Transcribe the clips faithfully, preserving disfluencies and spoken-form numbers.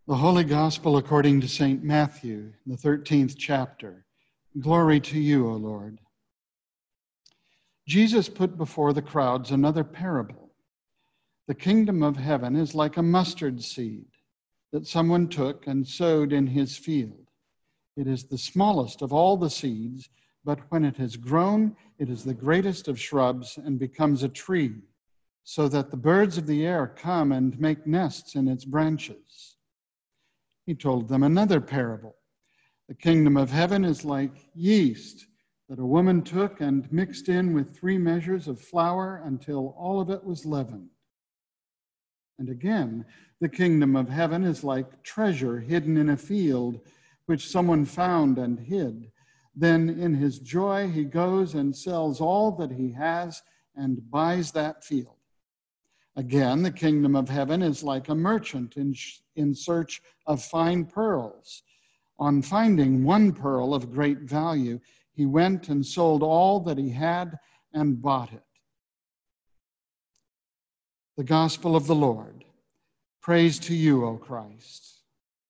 The Holy Gospel according to Saint Matthew, the thirteenth chapter. Glory to you, O Lord. Jesus put before the crowds another parable. The kingdom of heaven is like a mustard seed that someone took and sowed in his field. It is the smallest of all the seeds, but when it has grown, it is the greatest of shrubs and becomes a tree, so that the birds of the air come and make nests in its branches. He told them another parable. The kingdom of heaven is like yeast that a woman took and mixed in with three measures of flour until all of it was leavened. And again, the kingdom of heaven is like treasure hidden in a field, which someone found and hid. Then in his joy, he goes and sells all that he has and buys that field. Again, the kingdom of heaven is like a merchant in, in search of fine pearls. On finding one pearl of great value, he went and sold all that he had and bought it. The Gospel of the Lord. Praise to you, O Christ.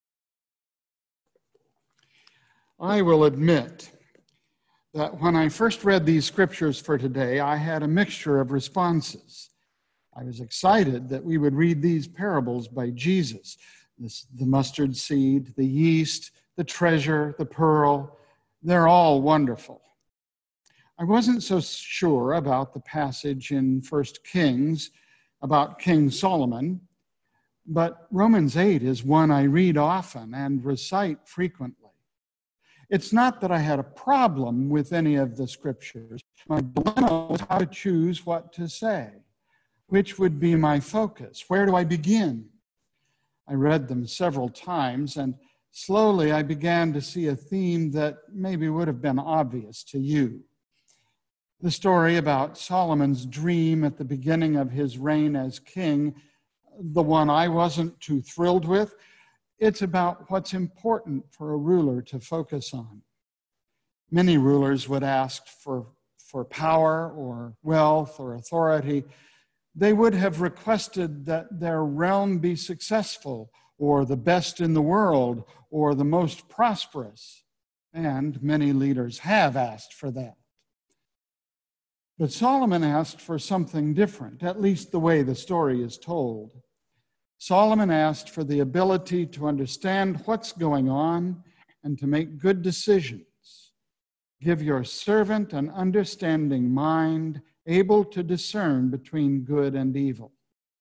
I will admit that when I first read these scriptures for today, I had a mixture of responses. I was excited that we would read these parables by Jesus. This, the mustard seed, the yeast, the treasure, the pearl, they're all wonderful. I wasn't so sure about the passage in First Kings about King Solomon, but Romans eight is one I read often and recite frequently. It's not that I had a problem with any of the scriptures. My dilemma was how to choose what to say. Which would be my focus? Where do I begin? I read them several times, and slowly I began to see a theme that maybe would have been obvious to you. The story about Solomon's dream at the beginning of his reign as king, the one I wasn't too thrilled with, it's about what's important for a ruler to focus on. Many rulers would ask for, for power or wealth or authority. They would have requested that their realm be successful, or the best in the world, or the most prosperous. And many leaders have asked for that. But Solomon asked for something different, at least the way the story is told. Solomon asked for the ability to understand what's going on and to make good decisions. Give your servant an understanding mind, able to discern between good and evil.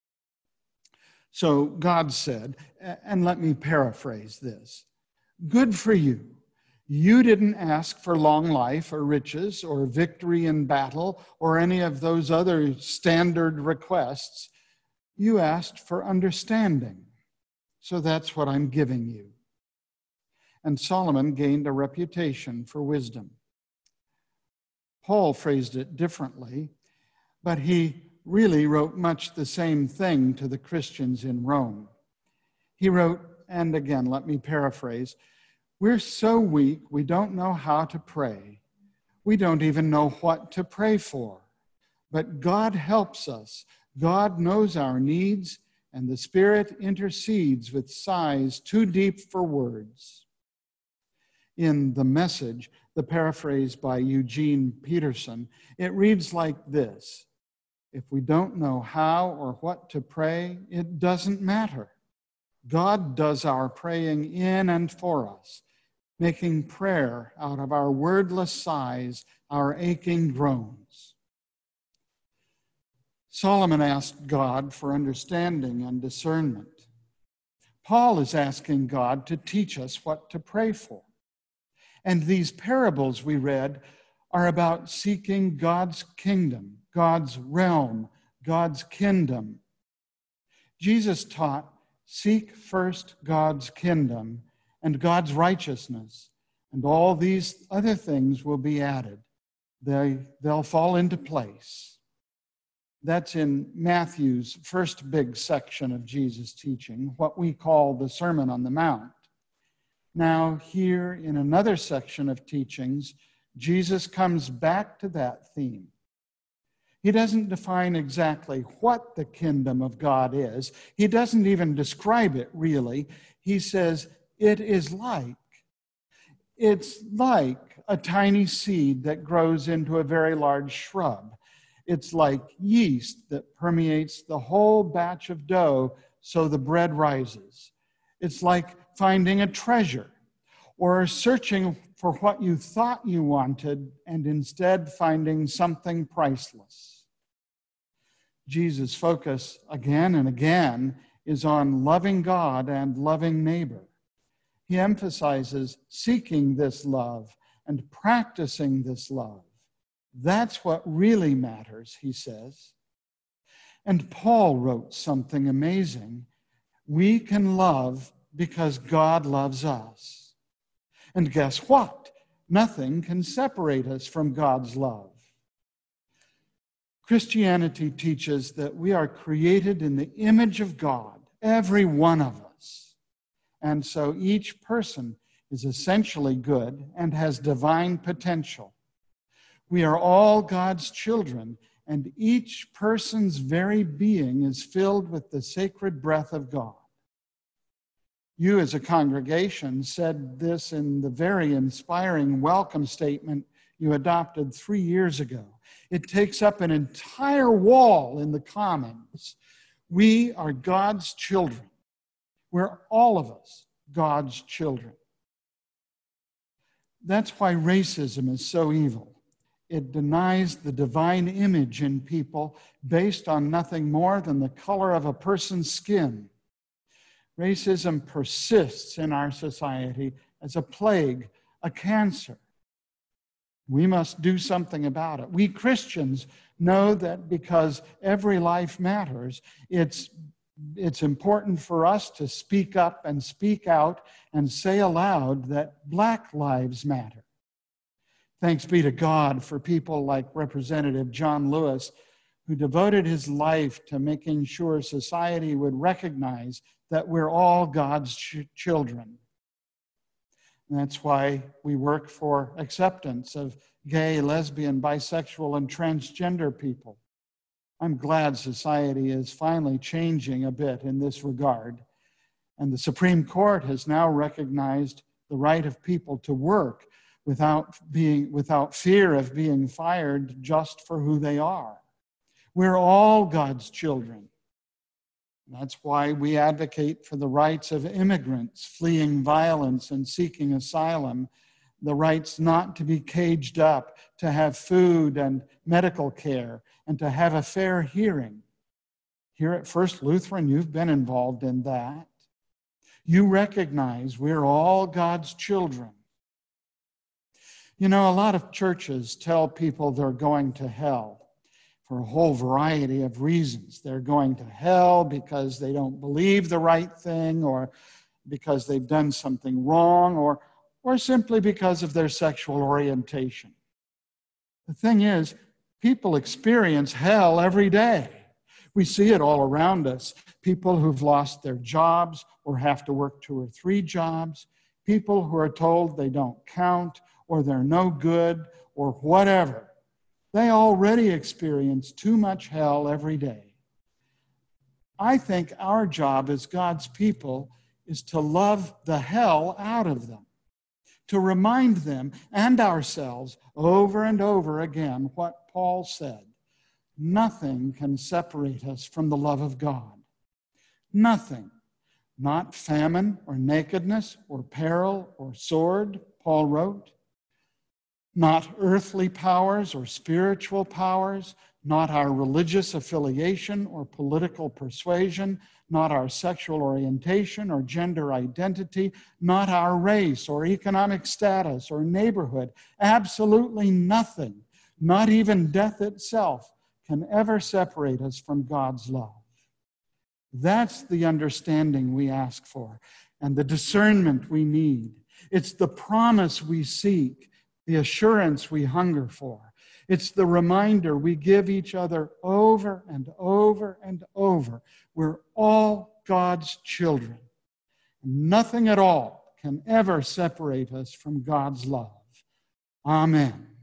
So God said, and let me paraphrase this, good for you. You didn't ask for long life or riches or victory in battle or any of those other standard requests. You asked for understanding. So that's what I'm giving you. And Solomon gained a reputation for wisdom. Paul phrased it differently, but he really wrote much the same thing to the Christians in Rome. He wrote, and again, let me paraphrase, we're so weak we don't know how to pray. We don't even know what to pray for. But God helps us. God knows our needs, and the Spirit intercedes with sighs too deep for words. In The Message, the paraphrase by Eugene Peterson, it reads like this: if we don't know how or what to pray, it doesn't matter. God does our praying in and for us, making prayer out of our wordless sighs, our aching groans. Solomon asked God for understanding and discernment. Paul is asking God to teach us what to pray for. And these parables we read are about seeking God's kingdom, God's realm, God's kingdom. Jesus taught, seek first God's kingdom and God's righteousness, and all these other things will be added. They, they'll fall into place. That's in Matthew's first big section of Jesus' teaching, what we call the Sermon on the Mount. Now, here in another section of teachings, Jesus comes back to that theme. He doesn't define exactly what the kingdom of God is. He doesn't even describe it really. He says, it is like. It's like a tiny seed that grows into a very large shrub. It's like yeast that permeates the whole batch of dough so the bread rises. It's like finding a treasure or searching for what you thought you wanted and instead finding something priceless. Jesus' focus again and again is on loving God and loving neighbor. He emphasizes seeking this love and practicing this love. That's what really matters, he says. And Paul wrote something amazing. We can love because God loves us. And guess what? Nothing can separate us from God's love. Christianity teaches that we are created in the image of God, every one of us. And so each person is essentially good and has divine potential. We are all God's children, and each person's very being is filled with the sacred breath of God. You as a congregation said this in the very inspiring welcome statement you adopted three years ago. It takes up an entire wall in the Commons. We are God's children. We're all of us God's children. That's why racism is so evil. It denies the divine image in people based on nothing more than the color of a person's skin. Racism persists in our society as a plague, a cancer. We must do something about it. We Christians know that because every life matters, it's, it's important for us to speak up and speak out and say aloud that Black lives matter. Thanks be to God for people like Representative John Lewis, who devoted his life to making sure society would recognize that we're all God's ch- children. And that's why we work for acceptance of gay, lesbian, bisexual, and transgender people. I'm glad society is finally changing a bit in this regard. And the Supreme Court has now recognized the right of people to work without being, without fear of being fired just for who they are. We're all God's children. That's why we advocate for the rights of immigrants fleeing violence and seeking asylum, the rights not to be caged up, to have food and medical care, and to have a fair hearing. Here at First Lutheran, you've been involved in that. You recognize we're all God's children. You know, a lot of churches tell people they're going to hell for a whole variety of reasons. They're going to hell because they don't believe the right thing, or because they've done something wrong, or, or simply because of their sexual orientation. The thing is, people experience hell every day. We see it all around us. People who've lost their jobs or have to work two or three jobs. People who are told they don't count or they're no good or whatever. They already experience too much hell every day. I think our job as God's people is to love the hell out of them, to remind them and ourselves over and over again what Paul said. Nothing can separate us from the love of God. Nothing. Not famine or nakedness or peril or sword, Paul wrote. Not earthly powers or spiritual powers, not our religious affiliation or political persuasion, not our sexual orientation or gender identity, not our race or economic status or neighborhood. Absolutely nothing, not even death itself, can ever separate us from God's love. That's the understanding we ask for and the discernment we need. It's the promise we seek, the assurance we hunger for. It's the reminder we give each other over and over and over. We're all God's children. Nothing at all can ever separate us from God's love. Amen.